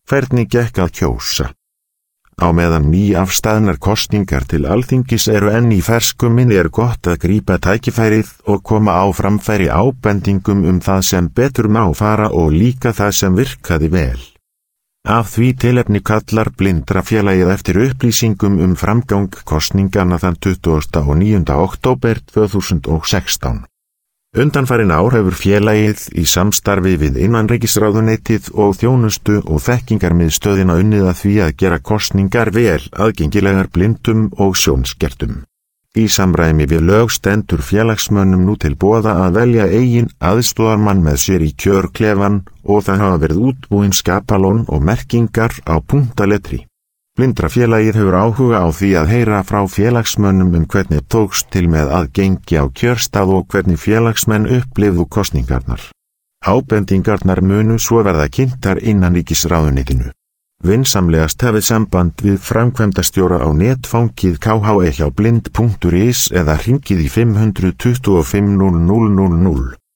Hvernig gekk að kjósa? Á meðan nýafstaðnar kosningar til Alþingis eru enn í fersku minni gott að grípa tækifærið og koma á framfæri ábendingum það sem betur má fara og líka það sem virkaði vel. Af því tilefni kallar Blindrafélagið eftir upplýsingum framgang kosninganna þann 29. október 2016. Undanfarin ár hefur félagið í samstarfi við innanríkisráðuneytið og þjónustu og þekkingarmiðstöðina unnið að því að gera kosningar vel aðgengilegar blindum og sjónskertum. Í samræmi við lög stendur félagsmönnum nú til boða að velja eigin aðstoðarmann með sér í kjörklefan og það hafa verið útbúin skapalón og merkingar á punktaletri. Blindrafélagið hefur áhuga á því að heyra frá félagsmönnum hvernig tókst til með að gengi á kjörstað og hvernig félagsmenn upplifðu kosningarnar. Ábendingarnar munu svo verða kynntar innanríkisráðuneytinu. Vinsamlegast hafið samband við framkvæmdastjóra á netfangið KHE hjá blind.is eða hringið í 525 0000.